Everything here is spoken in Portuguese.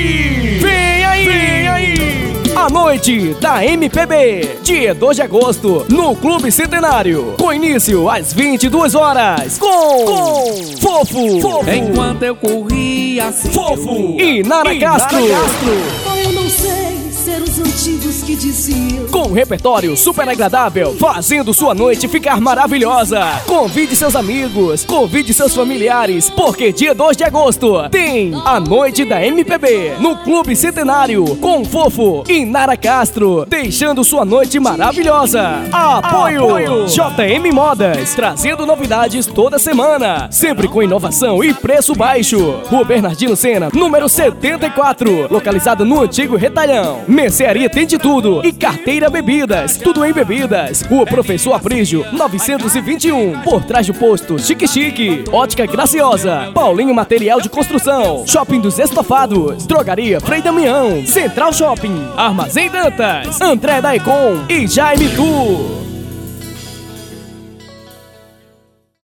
aí! Vem aí! Vem aí! A noite da MPB, dia 2 de agosto, no Clube Centenário. Com início às 22 horas, com Fofo. Enquanto eu corria assim, Fofo e Nara Castro. Eu não sei ser os antigos que diziam. Com um repertório super agradável, fazendo sua noite ficar maravilhosa. Convide seus amigos, convide seus familiares, porque dia 2 de agosto tem a noite da MPB no Clube Centenário, com Fofo e Nara Castro, deixando sua noite maravilhosa. Apoio JM Modas, trazendo novidades toda semana, sempre com inovação e preço baixo. Rua Bernardino Senna, número 74, localizado no antigo Retalhão. Mercearia tem de tudo e carteira bebidas, tudo em bebidas. Rua Professor Aprígio, 921, por trás do posto Chique Chique. Ótica Graciosa, Paulinho Material de Construção, Shopping dos Estofados, Drogaria Frei Damião, Central Shopping, Armazém Dantas, André Daicon e Jaime Tu.